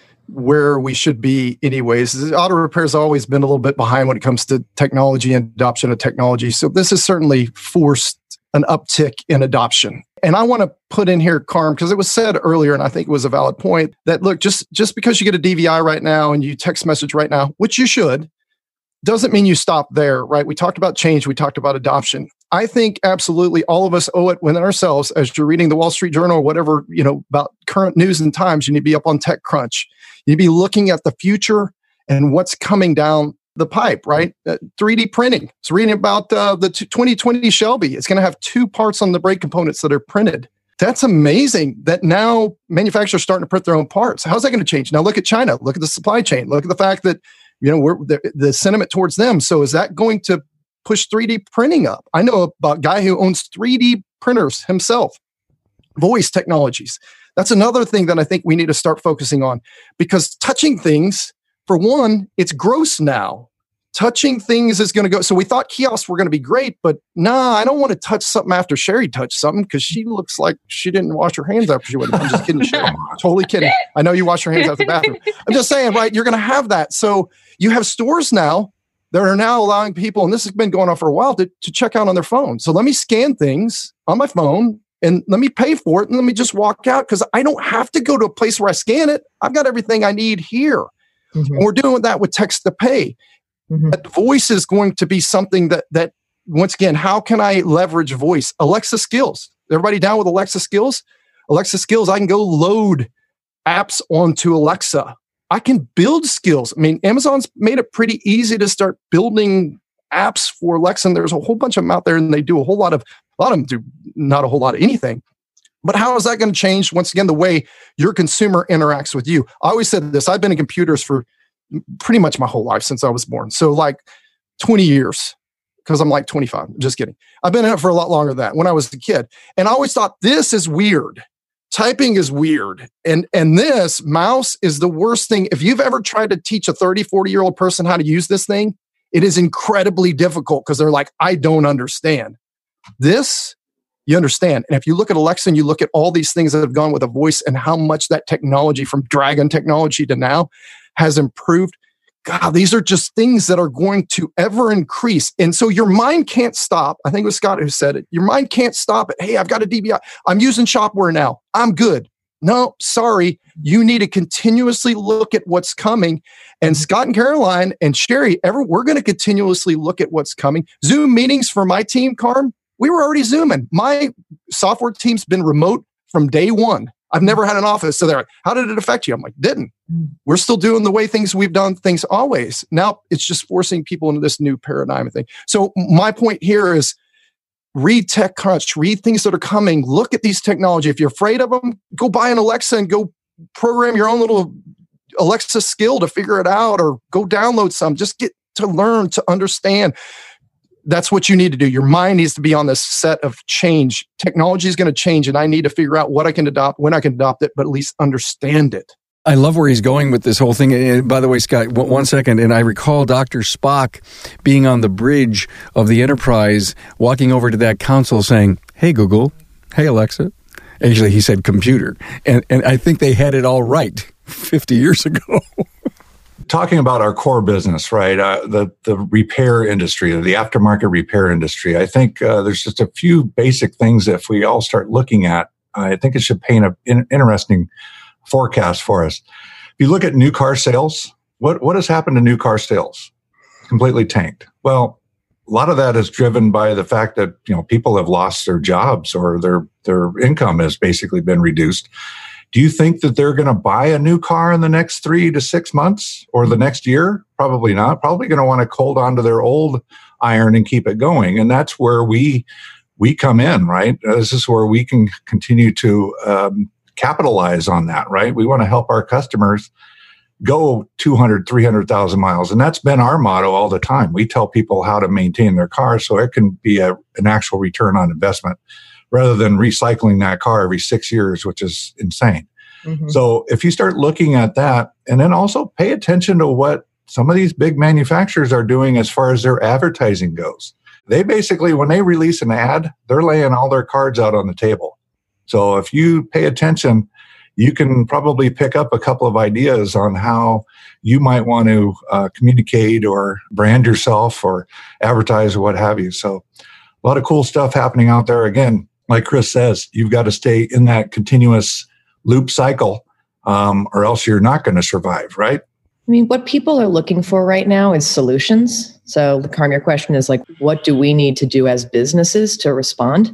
Speaker 4: where we should be anyways. Auto repair has always been a little bit behind when it comes to technology and adoption of technology. So this has certainly forced an uptick in adoption. And I want to put in here, Carm, because it was said earlier, and I think it was a valid point, that look, just, just because you get a D V I right now and you text message right now, which you should, doesn't mean you stop there, right? We talked about change. We talked about adoption. I think absolutely all of us owe it within ourselves. As you're reading the Wall Street Journal or whatever, you know, about current news and times, you need to be up on TechCrunch. You need to be looking at the future and what's coming down the pipe, right? Uh, three D printing. It's reading about uh, the twenty twenty Shelby. It's going to have two parts on the brake components that are printed. That's amazing that now manufacturers are starting to print their own parts. How's that going to change? Now look at China. Look at the supply chain. Look at the fact that, you know, we're the, the sentiment towards them. So is that going to push three D printing up? I know about a guy who owns three D printers himself. Voice technologies. That's another thing that I think we need to start focusing on, because touching things, for one, it's gross now. Touching things is going to go. So we thought kiosks were going to be great, but nah, I don't want to touch something after Sherry touched something because she looks like she didn't wash her hands after she went. I'm just kidding, Sherry. Totally kidding. I know you wash your hands out the bathroom. I'm just saying, right? You're going to have that. So you have stores now that are now allowing people, and this has been going on for a while, to, to check out on their phone. So let me scan things on my phone and let me pay for it and let me just walk out, because I don't have to go to a place where I scan it. I've got everything I need here. Mm-hmm. And we're doing that with text to pay. Mm-hmm. But voice is going to be something that, that, once again, how can I leverage voice? Alexa skills. Everybody down with Alexa skills? Alexa skills, I can go load apps onto Alexa. I can build skills. I mean, Amazon's made it pretty easy to start building apps for Alexa, and there's a whole bunch of them out there, and they do a whole lot of, a lot of them do not a whole lot of anything. But how is that going to change, once again, the way your consumer interacts with you? I always said this, I've been in computers for pretty much my whole life since I was born. So like twenty years, because I'm like twenty-five. I'm just kidding. I've been in it for a lot longer than that, when I was a kid. And I always thought, this is weird. Typing is weird. And, and this mouse is the worst thing. If you've ever tried to teach a thirty, forty-year-old person how to use this thing, it is incredibly difficult, because they're like, I don't understand. This, you understand. And if you look at Alexa and you look at all these things that have gone with a voice and how much that technology, from Dragon technology to now, has improved, God, these are just things that are going to ever increase. And so your mind can't stop. I think it was Scott who said it. Your mind can't stop it. Hey, I've got a D B I. I'm using Shopware now. I'm good. No, sorry. You need to continuously look at what's coming. And Scott and Caroline and Sherry, ever, we're going to continuously look at what's coming. Zoom meetings for my team, Carm, we were already Zooming. My software team's been remote from day one. I've never had an office. So they're like, how did it affect you? I'm like, didn't. We're still doing the way things we've done things always. Now it's just forcing people into this new paradigm thing. So my point here is read TechCrunch, read things that are coming, look at these technology. If you're afraid of them, go buy an Alexa and go program your own little Alexa skill to figure it out, or go download some. Just get to learn, to understand. That's what you need to do. Your mind needs to be on this set of change. Technology is going to change, and I need to figure out what I can adopt, when I can adopt it, but at least understand it.
Speaker 1: I love where he's going with this whole thing. And by the way, Scott, one second, and I recall Doctor Spock being on the bridge of the Enterprise, walking over to that console saying, "Hey, Google. Hey, Alexa." Actually, he said computer. And, and I think they had it all right fifty years ago.
Speaker 5: Talking about our core business, right? Uh, the the repair industry, the aftermarket repair industry. I think uh, there's just a few basic things that if we all start looking at, I think it should paint an in, interesting forecast for us. If you look at new car sales, what what has happened to new car sales? Completely tanked. Well, a lot of that is driven by the fact that, you know, people have lost their jobs, or their their income has basically been reduced. Do you think that they're going to buy a new car in the next three to six months or the next year? Probably not. Probably going to want to hold on to their old iron and keep it going. And that's where we we come in, right? This is where we can continue to um, capitalize on that, right? We want to help our customers go two hundred, three hundred thousand miles. And that's been our motto all the time. We tell people how to maintain their car so it can be a, an actual return on investment, rather than recycling that car every six years, which is insane. Mm-hmm. So if you start looking at that, and then also pay attention to what some of these big manufacturers are doing as far as their advertising goes. They basically, when they release an ad, they're laying all their cards out on the table. So if you pay attention, you can probably pick up a couple of ideas on how you might want to uh, communicate or brand yourself or advertise or what have you. So a lot of cool stuff happening out there. Again, like Chris says, you've got to stay in that continuous loop cycle, um, or else you're not going to survive, right?
Speaker 2: I mean, what people are looking for right now is solutions. So, Carm, your question is like, what do we need to do as businesses to respond?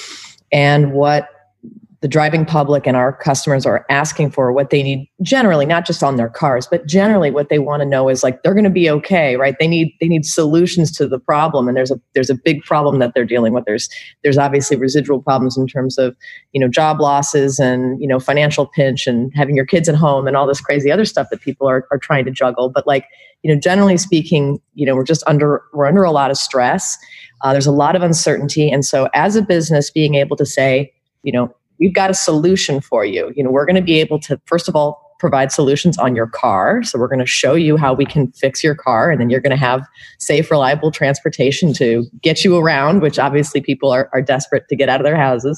Speaker 2: And what the driving public and our customers are asking for, what they need generally, not just on their cars, but generally what they want to know is like, they're going to be okay, right? They need, they need solutions to the problem. And there's a, there's a big problem that they're dealing with. There's, there's obviously residual problems in terms of, you know, job losses and, you know, financial pinch and having your kids at home and all this crazy other stuff that people are, are trying to juggle. But like, you know, generally speaking, you know, we're just under, we're under a lot of stress. Uh, there's a lot of uncertainty. And so as a business, being able to say, you know, we've got a solution for you. You know, we're going to be able to, first of all, provide solutions on your car. So we're going to show you how we can fix your car, and then you're going to have safe, reliable transportation to get you around, which obviously people are, are desperate to get out of their houses,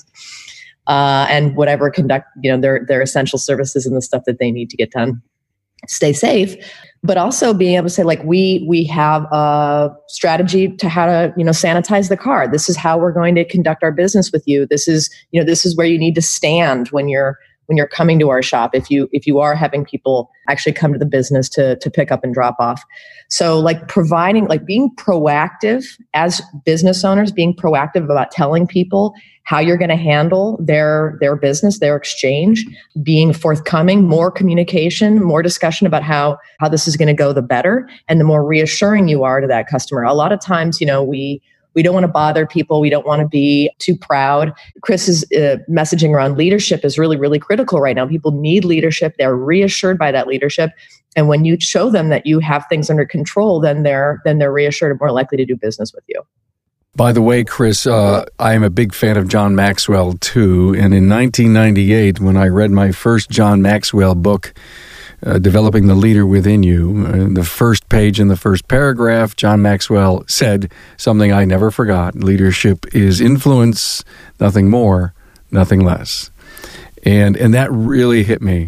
Speaker 2: uh, and whatever conduct, you know, their, their essential services and the stuff that they need to get done. Stay safe, but also being able to say, like, we we have a strategy to how to, you know, sanitize the car. This is how we're going to conduct our business with you. This is, you know, this is where you need to stand when you're when you're coming to our shop. If you if you are having people actually come to the business to to pick up and drop off. So like providing, like being proactive as business owners, being proactive about telling people how you're going to handle their their business, their exchange, being forthcoming, more communication, more discussion about how how this is going to go, the better, and the more reassuring you are to that customer. A lot of times, you know, we we don't want to bother people. We don't want to be too proud. Chris's uh, messaging around leadership is really, really critical right now. People need leadership. They're reassured by that leadership. And when you show them that you have things under control, then they're then they're reassured and more likely to do business with you.
Speaker 1: By the way, Chris, uh, I am a big fan of John Maxwell, too. And in nineteen ninety-eight, when I read my first John Maxwell book, uh, Developing the Leader Within You, in the first page in the first paragraph, John Maxwell said something I never forgot. Leadership is influence, nothing more, nothing less. And and that really hit me.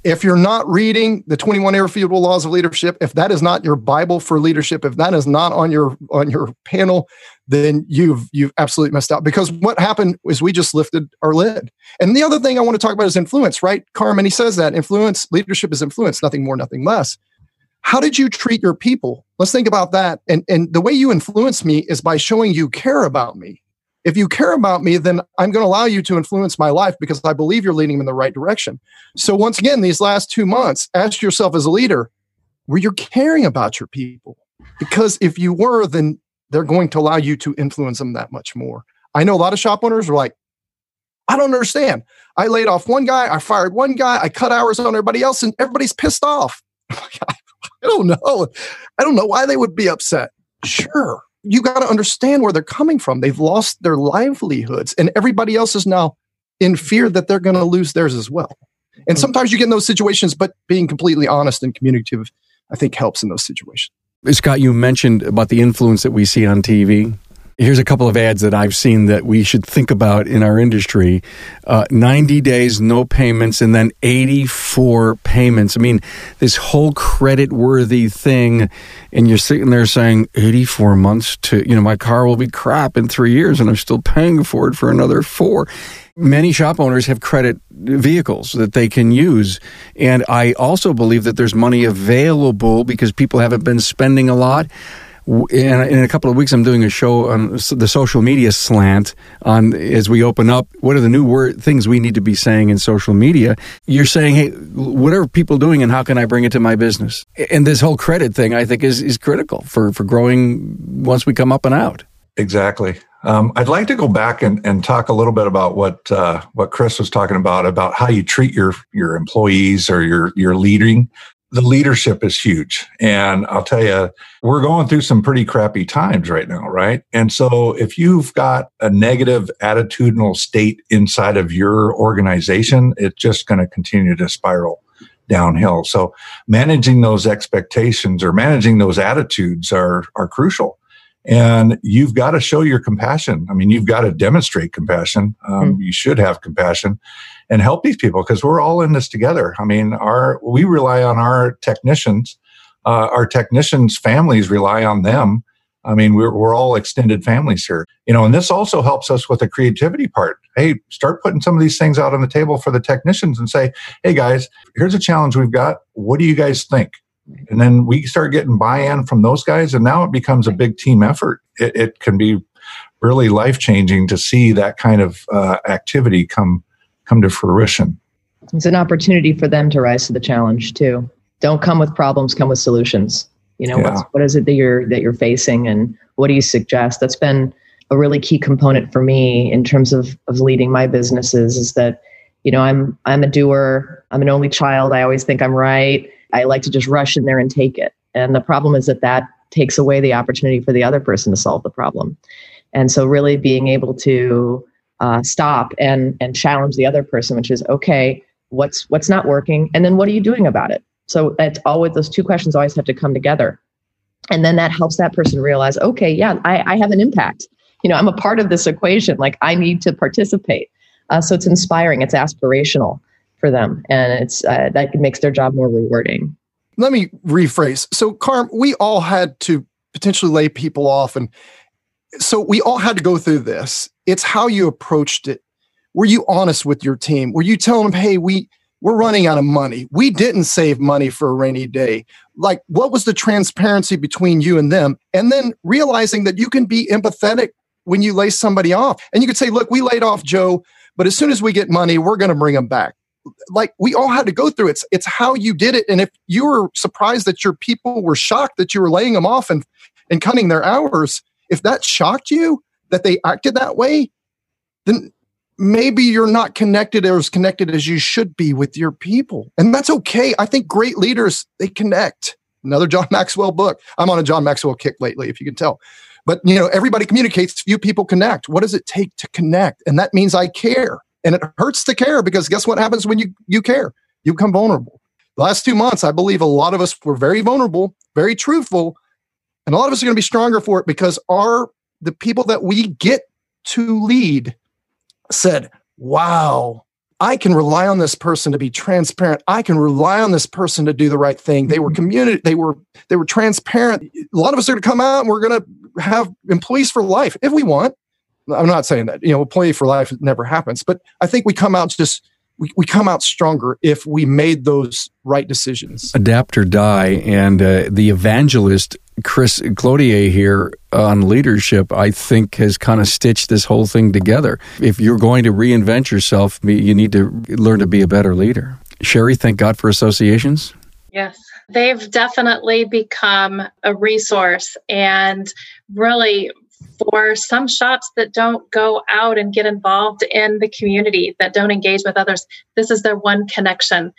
Speaker 4: If you're not reading the twenty-one Irrefutable Laws of Leadership, if that is not your Bible for leadership, if that is not on your on your panel, then you've you've absolutely messed up. Because what happened is we just lifted our lid. And the other thing I want to talk about is influence, right? Carmen, he says that influence, leadership is influence, nothing more, nothing less. How did you treat your people? Let's think about that. And, and the way you influence me is by showing you care about me. If you care about me, then I'm going to allow you to influence my life because I believe you're leading me in the right direction. So once again, these last two months, ask yourself as a leader, were you caring about your people? Because if you were, then they're going to allow you to influence them that much more. I know a lot of shop owners are like, I don't understand. I laid off one guy, I fired one guy, I cut hours on everybody else, and everybody's pissed off. I don't know. I don't know why they would be upset. Sure. You got to understand where they're coming from. They've lost their livelihoods, and everybody else is now in fear that they're going to lose theirs as well. And sometimes you get in those situations, but being completely honest and communicative, I think, helps in those situations.
Speaker 1: Scott, you mentioned about the influence that we see on T V. Here's a couple of ads that I've seen that we should think about in our industry. Uh, ninety days, no payments, and then eighty-four payments. I mean, this whole credit-worthy thing, and you're sitting there saying, eighty-four months to, you know, my car will be crap in three years, and I'm still paying for it for another four. Many shop owners have credit vehicles that they can use. And I also believe that there's money available because people haven't been spending a lot. In, in a couple of weeks, I'm doing a show on the social media slant on as we open up. What are the new word things we need to be saying in social media? You're saying, hey, what are people doing and how can I bring it to my business? And this whole credit thing, I think, is is critical for, for growing once we come up and out.
Speaker 5: Exactly. Um, I'd like to go back and, and talk a little bit about what uh, what Chris was talking about, about how you treat your your employees or your your leading. The leadership is huge. And I'll tell you, we're going through some pretty crappy times right now, right? And so if you've got a negative attitudinal state inside of your organization, it's just going to continue to spiral downhill. So managing those expectations or managing those attitudes are, are crucial. And you've got to show your compassion. I mean, you've got to demonstrate compassion. Um, mm. You should have compassion and help these people because we're all in this together. I mean, our we rely on our technicians. Uh, our technicians' families rely on them. I mean, we're we're all extended families here, you know. And this also helps us with the creativity part. Hey, start putting some of these things out on the table for the technicians and say, "Hey, guys, here's a challenge we've got. What do you guys think?" And then we start getting buy-in from those guys, and now it becomes a big team effort. It, it can be really life-changing to see that kind of uh, activity come come to fruition.
Speaker 2: It's an opportunity for them to rise to the challenge too. Don't come with problems, come with solutions. You know,
Speaker 5: yeah.
Speaker 2: what's, what is it that you're that you're facing, and what do you suggest? That's been a really key component for me in terms of of leading my businesses. Is that, you know, I'm I'm a doer. I'm an only child. I always think I'm right. I like to just rush in there and take it. And the problem is that that takes away the opportunity for the other person to solve the problem. And so really being able to uh, stop and and challenge the other person, which is, okay, what's what's not working? And then what are you doing about it? So it's always, those two questions always have to come together. And then that helps that person realize, okay, yeah, I, I have an impact. You know, I'm a part of this equation. Like, I need to participate. Uh, so it's inspiring. It's aspirational for them, and it's uh, that makes their job more rewarding.
Speaker 4: Let me rephrase. So, Carm, we all had to potentially lay people off, and so we all had to go through this. It's how you approached it. Were you honest with your team? Were you telling them, "Hey, we we're running out of money. We didn't save money for a rainy day"? Like, what was the transparency between you and them? And then realizing that you can be empathetic when you lay somebody off, and you could say, "Look, we laid off Joe, but as soon as we get money, we're going to bring him back." Like, we all had to go through it. It's, it's how you did it. And if you were surprised that your people were shocked that you were laying them off and, and cutting their hours, if that shocked you, that they acted that way, then maybe you're not connected or as connected as you should be with your people. And that's okay. I think great leaders, they connect. Another John Maxwell book. I'm on a John Maxwell kick lately, if you can tell. But, you know, everybody communicates, few people connect. What does it take to connect? And that means I care. And it hurts to care, because guess what happens when you, you care? You become vulnerable. The last two months, I believe a lot of us were very vulnerable, very truthful, and a lot of us are going to be stronger for it because our the people that we get to lead said, "Wow, I can rely on this person to be transparent. I can rely on this person to do the right thing. They were community. They were they were transparent. A lot of us are going to come out and we're going to have employees for life if we want. I'm not saying that, you know, employee for life never happens, but I think we come out just we, we come out stronger if we made those right decisions.
Speaker 1: Adapt or die, and uh, the evangelist Chris Clodier here on leadership, I think, has kind of stitched this whole thing together. If you're going to reinvent yourself, you need to learn to be a better leader. Sherry, thank God for associations.
Speaker 3: Yes, they've definitely become a resource, and really for some shops that don't go out and get involved in the community, that don't engage with others, this is their one connection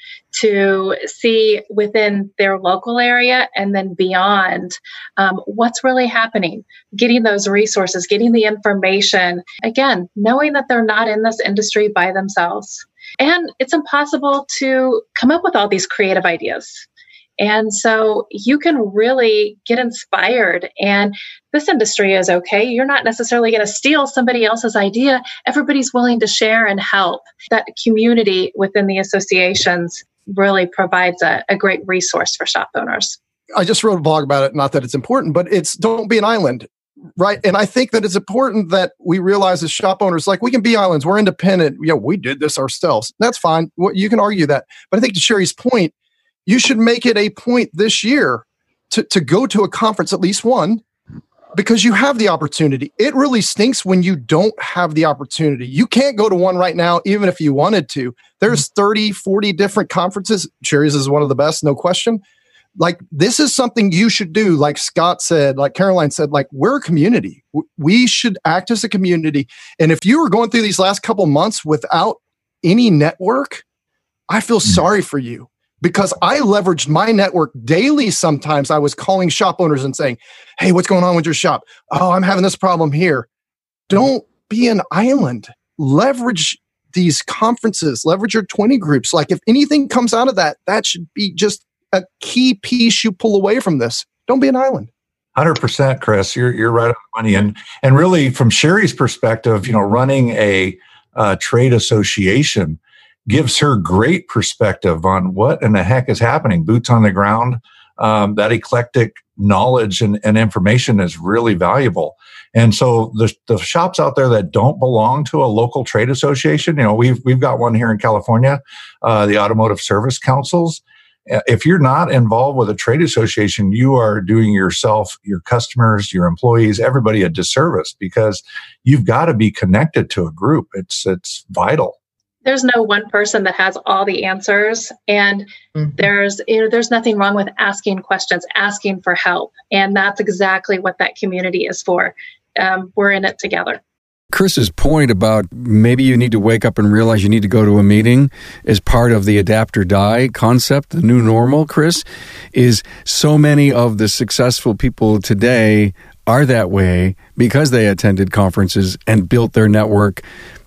Speaker 3: to see within their local area and then beyond um, what's really happening, getting those resources, getting the information, again, knowing that they're not in this industry by themselves. And it's impossible to come up with all these creative ideas. And so you can really get inspired, and this industry is okay. You're not necessarily going to steal somebody else's idea. Everybody's willing to share and help. That community within the associations really provides a, a great resource for shop owners.
Speaker 4: I just wrote a blog about it. Not that it's important, but it's don't be an island, right? And I think that it's important that we realize as shop owners, like we can be islands. We're independent. You know, we did this ourselves. That's fine. You can argue that. But I think to Sherry's point, you should make it a point this year to, to go to a conference, at least one, because you have the opportunity. It really stinks when you don't have the opportunity. You can't go to one right now, even if you wanted to. There's thirty, forty different conferences. Sherry's is one of the best, no question. Like, this is something you should do. Like Scott said, like Caroline said, like, we're a community. We should act as a community. And if you were going through these last couple months without any network, I feel sorry for you. Because I leveraged my network daily. Sometimes I was calling shop owners and saying, hey, what's going on with your shop? Oh, I'm having this problem here. Don't be an island. Leverage these conferences. Leverage your twenty groups. Like, if anything comes out of that, that should be just a key piece you pull away from this. Don't be an island.
Speaker 5: one hundred percent, Chris. You're you're right on the money. And, and really, from Sherry's perspective, you know, running a uh, trade association gives her great perspective on what in the heck is happening. Boots on the ground. Um, that eclectic knowledge and, and information is really valuable. And so the, the shops out there that don't belong to a local trade association, you know, we've we've got one here in California, uh, the Automotive Service Councils. If you're not involved with a trade association, you are doing yourself, your customers, your employees, everybody a disservice, because you've got to be connected to a group. It's it's vital.
Speaker 3: There's no one person that has all the answers, and mm-hmm. there's you know, there's nothing wrong with asking questions, asking for help, and that's exactly what that community is for. Um, we're in it together.
Speaker 1: Chris's point about maybe you need to wake up and realize you need to go to a meeting as part of the adapt or die concept, the new normal, Chris, is so many of the successful people today are that way because they attended conferences and built their network.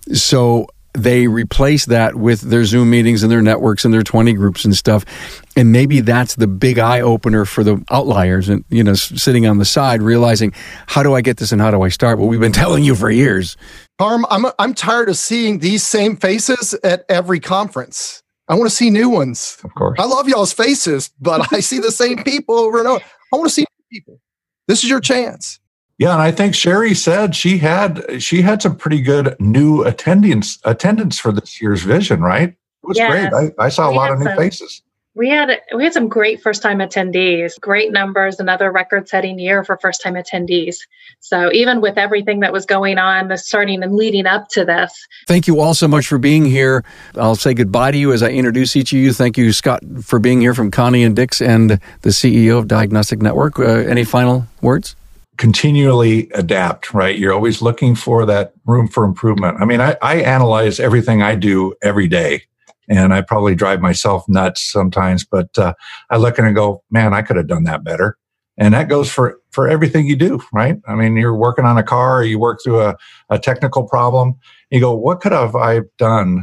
Speaker 1: So they replace that with their Zoom meetings and their networks and their twenty groups and stuff. And maybe that's the big eye opener for the outliers and, you know, sitting on the side, realizing, how do I get this and how do I start? Well, we've been telling you for years.
Speaker 4: Harm, I'm, I'm tired of seeing these same faces at every conference. I want to see new ones.
Speaker 5: Of course.
Speaker 4: I love y'all's faces, but I see the same people over and over. I want to see new people. This is your chance.
Speaker 5: Yeah, and I think Sherry said she had she had some pretty good new attendance attendance for this year's Vision, right? It was
Speaker 3: yes.
Speaker 5: great. I, I saw a
Speaker 3: we
Speaker 5: lot of new
Speaker 3: some,
Speaker 5: faces.
Speaker 3: We had we had some great first time attendees, great numbers, another record setting year for first time attendees. So even with everything that was going on, the starting and leading up to this.
Speaker 1: Thank you all so much for being here. I'll say goodbye to you as I introduce each of you. Thank you, Scott, for being here from Connie and Dix and the C E O of Diagnostic Network. Uh, any final words?
Speaker 5: Continually adapt, right? You're always looking for that room for improvement. I mean, I, I analyze everything I do every day, and I probably drive myself nuts sometimes, but uh, I look and I go, man, I could have done that better. And that goes for, for everything you do, right? I mean, you're working on a car, or you work through a, a technical problem. You go, what could have I done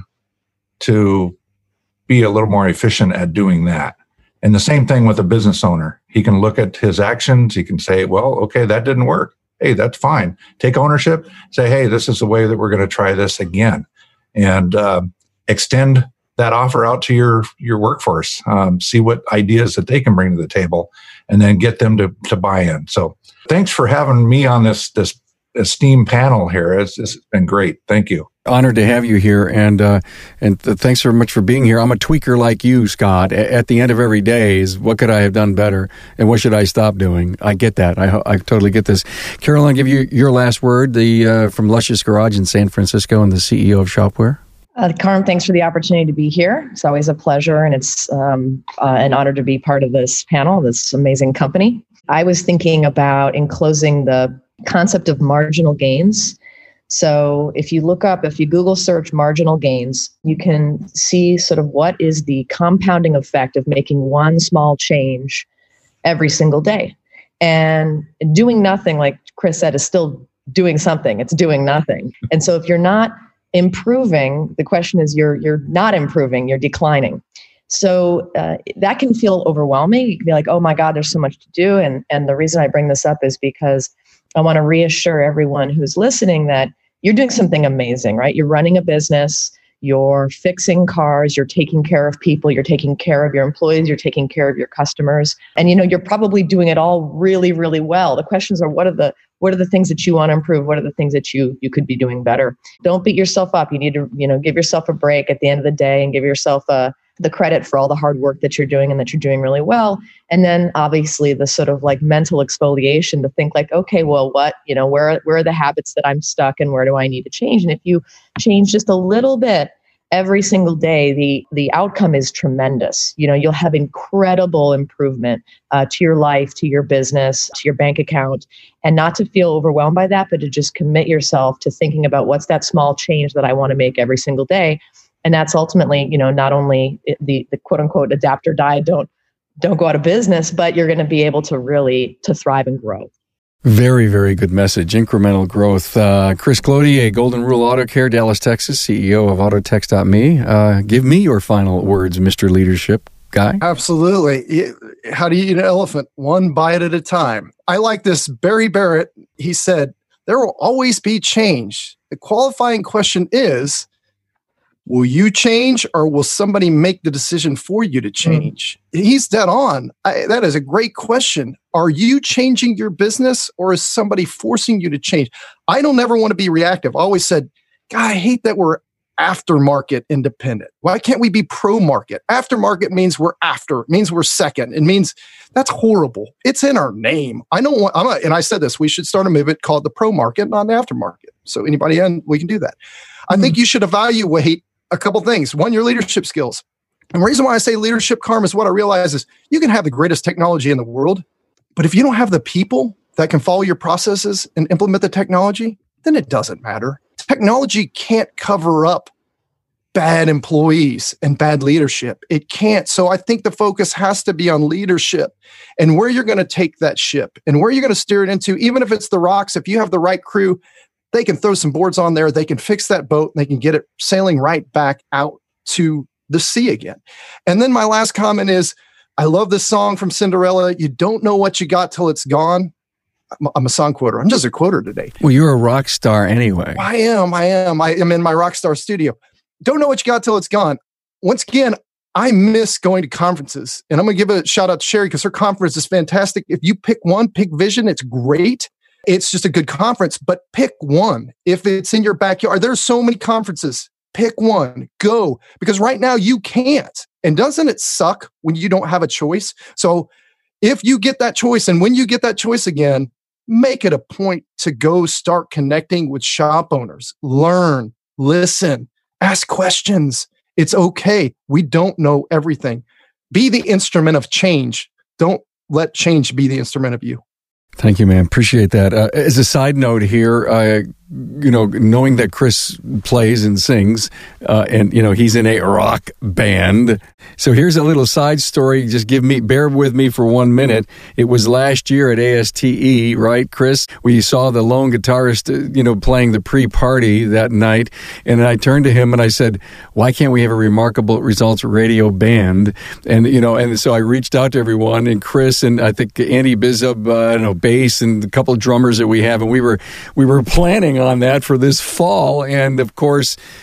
Speaker 5: to be a little more efficient at doing that? And the same thing with a business owner. He can look at his actions. He can say, well, okay, that didn't work. Hey, that's fine. Take ownership. Say, hey, this is the way that we're going to try this again. And uh, extend that offer out to your your workforce. Um, see what ideas that they can bring to the table, and then get them to to buy in. So, thanks for having me on this this esteemed panel here. It's, it's been great. Thank you.
Speaker 1: Honored to have you here, and uh, and th- thanks very much for being here. I'm a tweaker like you, Scott. A- at the end of every day is, what could I have done better, and what should I stop doing? I get that. I, I totally get this. Carol, I'll give you your last word. The uh, from Luscious Garage in San Francisco, and the C E O of Shopware.
Speaker 2: Uh, Carm, thanks for the opportunity to be here. It's always a pleasure, and it's um, uh, an honor to be part of this panel, this amazing company. I was thinking about, in closing, the concept of marginal gains. So if you look up, if you Google search marginal gains, you can see sort of what is the compounding effect of making one small change every single day. And doing nothing, like Chris said, is still doing something. It's doing nothing. And so if you're not improving, the question is you're you're not improving, you're declining. So uh, that can feel overwhelming. You can be like, oh my God, there's so much to do. And, and the reason I bring this up is because I want to reassure everyone who's listening that you're doing something amazing, right? You're running a business, you're fixing cars, you're taking care of people, you're taking care of your employees, you're taking care of your customers. And you know, you're probably doing it all really, really well. The questions are, what are the what are the things that you want to improve? What are the things that you you could be doing better? Don't beat yourself up. You need to, you know, give yourself a break at the end of the day and give yourself a the credit for all the hard work that you're doing and that you're doing really well. And then obviously the sort of like mental exfoliation to think like, okay, well, what, you know, where, where are the habits that I'm stuck and where do I need to change? And if you change just a little bit every single day, the, the outcome is tremendous. You know, you'll have incredible improvement uh, to your life, to your business, to your bank account, and not to feel overwhelmed by that, but to just commit yourself to thinking about what's that small change that I want to make every single day. And that's ultimately, you know, not only the, the quote unquote adapt or die, don't, don't go out of business, but you're going to be able to really to thrive and grow.
Speaker 1: Very, very good message. Incremental growth. Uh, Chris Clodier, Golden Rule Auto Care, Dallas, Texas, C E O of Autotex dot me. Uh, give me your final words, Mister Leadership Guy.
Speaker 4: Absolutely. How do you eat an elephant? One bite at a time. I like this. Barry Barrett, he said, there will always be change. The qualifying question is, will you change or will somebody make the decision for you to change? Mm. He's dead on. I, that is a great question. Are you changing your business or is somebody forcing you to change? I don't ever want to be reactive. I always said, God, I hate that we're aftermarket independent. Why can't we be pro-market? Aftermarket means we're after. It means we're second. It means that's horrible. It's in our name. I don't want, I'm a, and I said this, we should start a movement called the pro-market, not the aftermarket. So anybody in, we can do that. I mm. think you should evaluate a couple things. One, your leadership skills. And the reason why I say leadership, Carm, is what I realize is you can have the greatest technology in the world, but if you don't have the people that can follow your processes and implement the technology, then it doesn't matter. Technology can't cover up bad employees and bad leadership. It can't. So I think the focus has to be on leadership and where you're going to take that ship and where you're going to steer it into. Even if it's the rocks, if you have the right crew, they can throw some boards on there. They can fix that boat. And they can get it sailing right back out to the sea again. And then my last comment is, I love this song from Cinderella. You don't know what you got till it's gone. I'm a song quoter. I'm just a quoter today.
Speaker 1: Well, you're a rock star anyway.
Speaker 4: I am. I am. I am in my rock star studio. Don't know what you got till it's gone. Once again, I miss going to conferences. And I'm going to give a shout out to Sherry because her conference is fantastic. If you pick one, pick Vision. It's great. It's just a good conference, but pick one. If it's in your backyard, there's so many conferences. Pick one, go. Because right now you can't. And doesn't it suck when you don't have a choice? So if you get that choice, and when you get that choice again, make it a point to go start connecting with shop owners. Learn, listen, ask questions. It's okay. We don't know everything. Be the instrument of change. Don't let change be the instrument of you.
Speaker 1: Thank you, man. Appreciate that. Uh, as a side note here, uh, you know, knowing that Chris plays and sings, uh, and, you know, he's in a rock band. So here's a little side story. Just give me, bear with me for one minute. It was last year at A S T E, right, Chris? We saw the lone guitarist, you know, playing the pre-party that night. And I turned to him and I said, why can't we have a Remarkable Results radio band? And, you know, and so I reached out to everyone, and Chris and I think Andy Bizub, uh, I don't know, bass and a couple of drummers that we have. And we were, we were planning on that for this fall. And of course,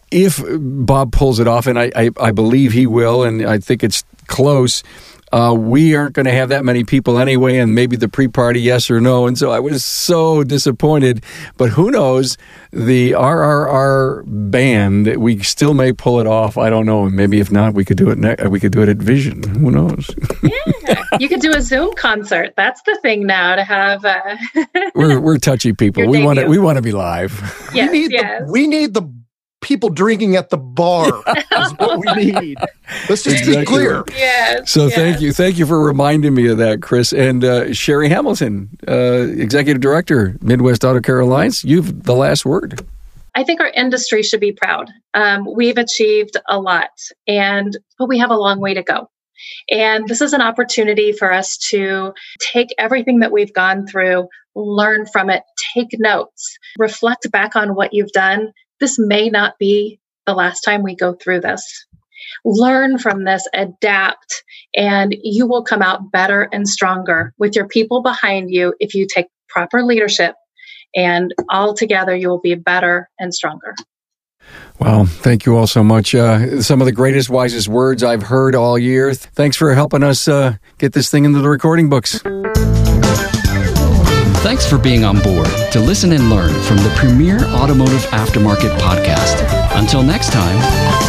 Speaker 1: if Bob pulls it off, and I, I, I believe he will, and I think it's close, uh, we aren't going to have that many people anyway, and maybe the pre-party, yes or no. And so I was so disappointed. But who knows? The R R R band, we still may pull it off. I don't know. Maybe if not, we could do it. Ne- we could do it at Vision. Who knows?
Speaker 3: Yeah, you could do a Zoom concert. That's the thing now to have. Uh,
Speaker 1: we're we're touchy people. We want to we want to be live.
Speaker 3: Yes,
Speaker 4: we need
Speaker 3: yes.
Speaker 4: the, we need the people drinking at the bar. Is what we need. Let's just exactly. be clear.
Speaker 3: Yes.
Speaker 1: So
Speaker 3: yes.
Speaker 1: thank you, thank you for reminding me of that, Chris. And uh, Sherry Hamilton, uh, Executive Director, Midwest Auto Care Alliance. You've the last word.
Speaker 3: I think our industry should be proud. Um, we've achieved a lot, and but we have a long way to go. And this is an opportunity for us to take everything that we've gone through, learn from it, take notes, reflect back on what you've done. This may not be the last time we go through this. Learn from this, adapt, and you will come out better and stronger with your people behind you if you take proper leadership, and all together you will be better and stronger.
Speaker 1: Well, thank you all so much. Uh, some of the greatest, wisest words I've heard all year. Thanks for helping us uh, get this thing into the recording books.
Speaker 6: Thanks for being on board to listen and learn from the premier automotive aftermarket podcast. Until next time.